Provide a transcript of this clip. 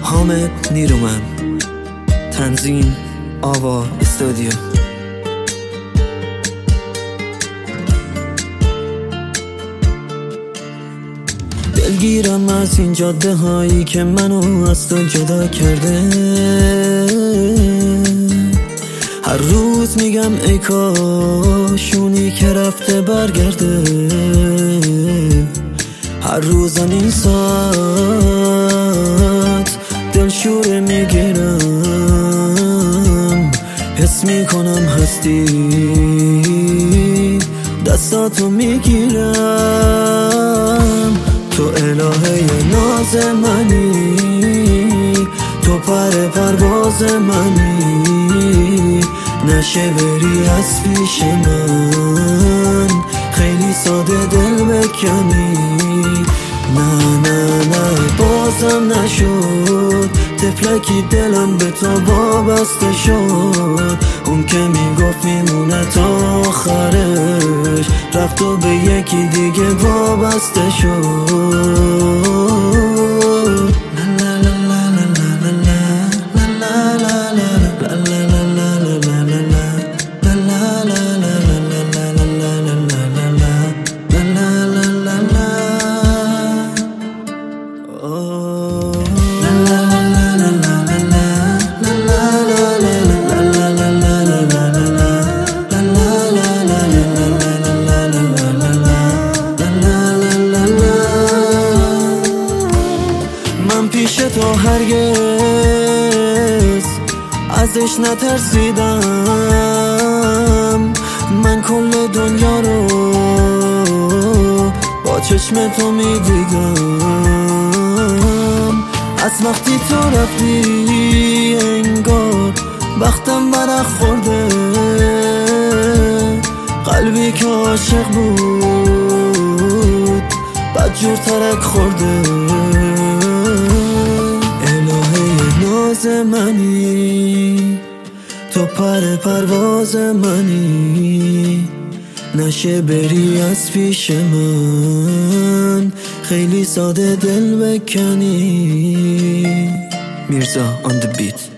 حامد نیرومند، تنظیم آوا استودیو. دلگیرم از این جاده هایی که منو از تو جدا کرده. هر روز میگم ای کاشونی که رفته برگرده. هر روزم این ساعت دلشوره میگیرم، حس میکنم هستی دستاتو میگیرم. تو الهه ناز منی، تو پرواز منی، نشه بری از پیش من، خیلی ساده دل بکنی. نه نه نه بازم نشد، تفلکی دلم به تو وابسته شد. اون که میگفت میمونه تا آخرش، رفت و به یکی دیگه وابسته شد. من پیش تو هرگز ازش نترسیدم، من کل دنیا رو با چشم تو میدیدم. از وقتی تو رفتی انگار وقتم برق خورده، قلبی که عاشق بود بدجور ترک خورده. ناز منی، تو پرواز منی، نشه بری از پیش من، خیلی ساده دل بکنی. میرزا on the beat.